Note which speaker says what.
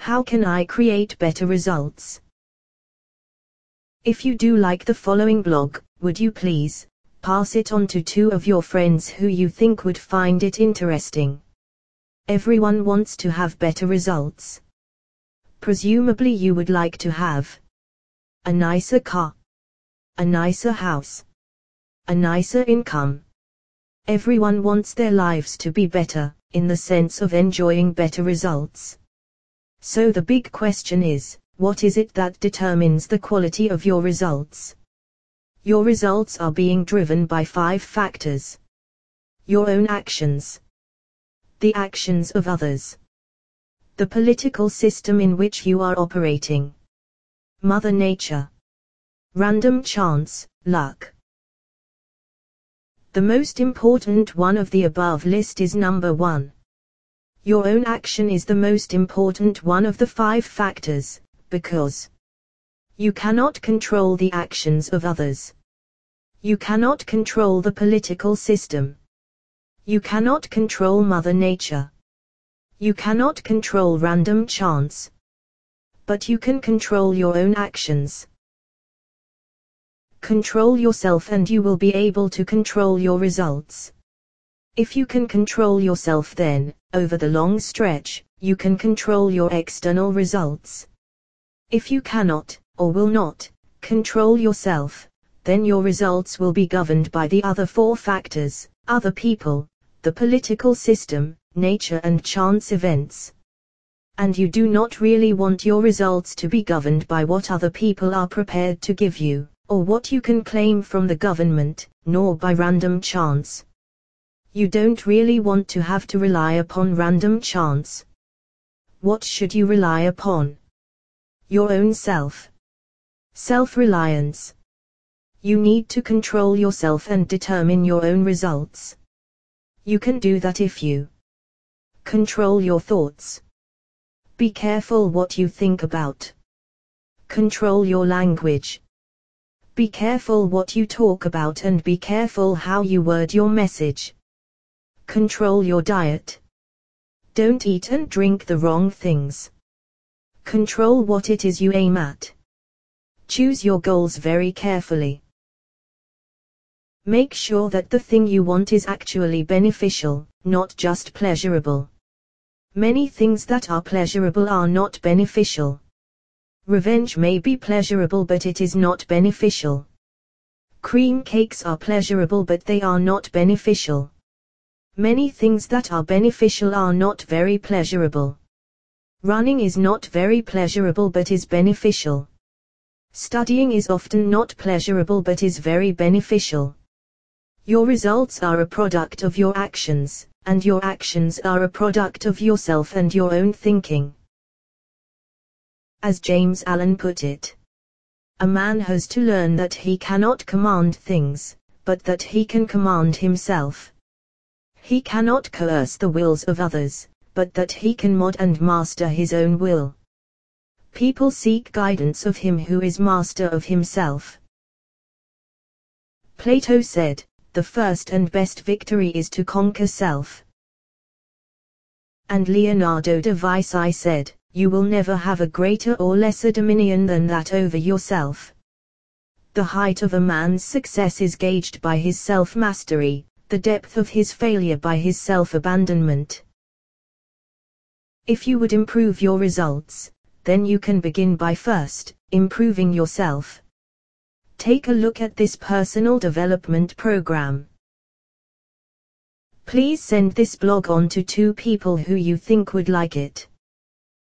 Speaker 1: How can I create better results? If you do like the following blog, would you please pass it on to 2 of your friends who you think would find it interesting? Everyone wants to have better results. Presumably you would like to have a nicer car, a nicer house, a nicer income. Everyone wants their lives to be better, in the sense of enjoying better results. So the big question is, what is it that determines the quality of your results? Your results are being driven by 5 factors. Your own actions, the actions of others, the political system in which you are operating, Mother Nature, random chance, luck. The most important one of the above list is number 1. Your own action is the most important one of the 5 factors, because you cannot control the actions of others. You cannot control the political system. You cannot control Mother Nature. You cannot control random chance. But you can control your own actions. Control yourself and you will be able to control your results. If you can control yourself, then, over the long stretch, you can control your external results. If you cannot, or will not, control yourself, then your results will be governed by the other 4 factors: other people, the political system, nature and chance events. And you do not really want your results to be governed by what other people are prepared to give you, or what you can claim from the government, nor by random chance. You don't really want to have to rely upon random chance. What should you rely upon? Your own self. Self-reliance. You need to control yourself and determine your own results. You can do that if you control your thoughts. Be careful what you think about. Control your language. Be careful what you talk about and be careful how you word your message. Control your diet. Don't eat and drink the wrong things. Control what it is you aim at. Choose your goals very carefully. Make sure that the thing you want is actually beneficial, not just pleasurable. Many things that are pleasurable are not beneficial. Revenge may be pleasurable but it is not beneficial. Cream cakes are pleasurable but they are not beneficial. Many things that are beneficial are not very pleasurable. Running is not very pleasurable but is beneficial. Studying is often not pleasurable but is very beneficial. Your results are a product of your actions, and your actions are a product of yourself and your own thinking. As James Allen put it, a man has to learn that he cannot command things, but that he can command himself. He cannot coerce the wills of others, but that he can mod and master his own will. People seek guidance of him who is master of himself. Plato said, "The first and best victory is to conquer self." And Leonardo da Vinci said, "You will never have a greater or lesser dominion than that over yourself." The height of a man's success is gauged by his self-mastery, the depth of his failure by his self-abandonment. If you would improve your results, then you can begin by first improving yourself. Take a look at this personal development program. Please send this blog on to 2 people who you think would like it.